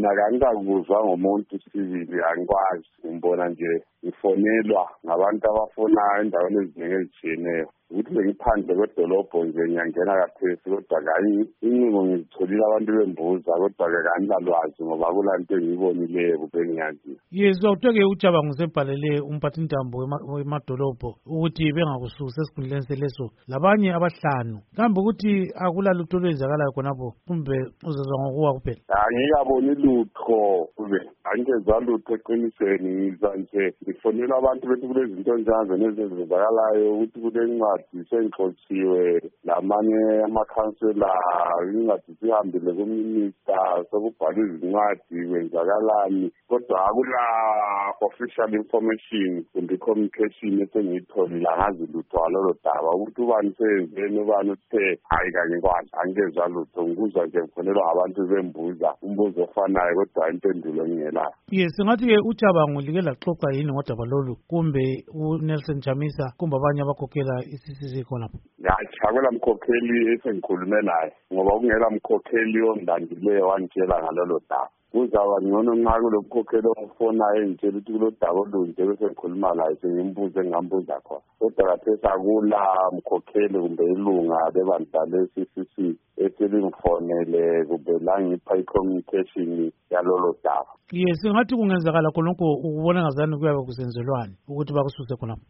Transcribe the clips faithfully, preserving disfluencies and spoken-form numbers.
mina kangikakuzwa ngomuntu sibili angikwazi ngibona nje ngifonelwa ngabantu abafona endaweni eziningi ezitshiyeneyo ukuthi bengiphandle kwedolobho nje ngiyangena kaphesi kodwa kanye incingo ngizitholile abantu bembuza kodwa-ke kangilalwazi ngoba kulanto engiyibonileyo kube ngiyaziyo. Yes, awuthe-ke uJabangu usebhalele umphathintambo wemadolobho ukuthi bengakususi esikhundleni seleso labanye abahlanu. Kambe ukuthi akulalutho olwenzakalayo khonapho kumbe uzezwa ngokuwa kuphela? Angikaboni lutho kube angezwa lutho eqinisweni ngizwa nje ngifonela abantu bethi kulezinto njalo nezenzakalayo ukuthi kulencwadi sengixotshiwe lamanye amakhansela incwadi sihambile kuminista sokubhala izincwadi kwenzakalani kodwa akula official information kumbe communication esengiyitholile angazi lutho walolo daba ukuthi ubani senzeni ubani uthe hayi kanye kwazi angezwa lutho ngikuzwa nje ngifonelwa ngabantu bembuza umbuzo ofanayo kodwa impendulo ngingelayo. Yes, ngathi-ke uJabangu like laxoxa yini ngodaba lolu kumbe uNelson Chamisa kumbe abanye abakhokhela i-C C C khonapho? Ngiyachakela mkhokheli esengikhulume naye ngoba kungela mkhokheli ondandileyo wangitshela ngalolo daba. Kuzaba ngcono nxa kulo mkhokheli ofonayo engitshela ukuthi kulo daba olunje bese ngikhuluma laye sengimbuze engingambuza khona. Kodwa kathesi akula mkhokheli kumbe ilunga lebandla le-C C C eselingifonele kumbe langipha i-communication yalolo daba. Yes, ngathi kungenzakala khonokho ukubona ngazani kuyabe kusenzelwani ukuthi bakususe khonapho?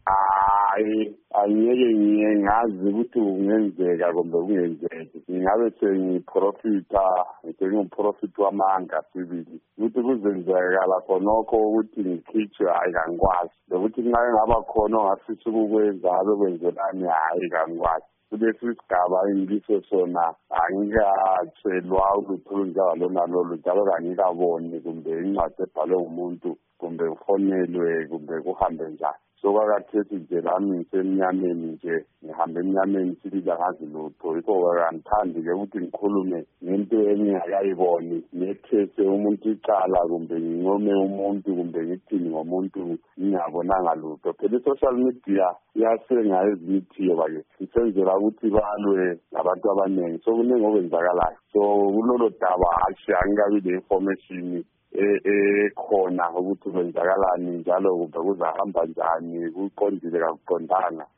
Hayi angeke ngiyengazi ukuthi kungenzeka kumbe kungenzeki. Ngingabe sengiprofita ngisengiprofit wamanga sibili ukuthi kuzenzakala khonokho ukuthi ngikhitshwe hayi kangikwazi lokuthi nxa ngaba khona ongafisa ukukwenza abe kwenzelani hayi kangikwazi. Kulesi sigaba engiso sona angikatshelwa ulutho olunjalo lolu njalo kangikaboni kumbe incwadi ebhalwe ngumuntu kumbe ufonelwe kumbe kuhambe njani. Sokwakathethi nje lami ngisemnyameni nje ngihambe emnyameni sibili angazi lutho yikho angithandi-ke ukuthi ngikhulume ngento engingakayiboni ngethese umuntu icala kumbe ngincome umuntu kumbe ngithini ngomuntu ngingabonanga lutho. Phela i-social media iyasenga ezimithiyo bake isenzela ukuthi balwe nabantu abaningi so kuningi okwenzakalayo. So kulolo daba angikabi le-information ekhona ukuthi kwenzakalani njalo kumbe kuzahamba njani kuqondile kakuqondanga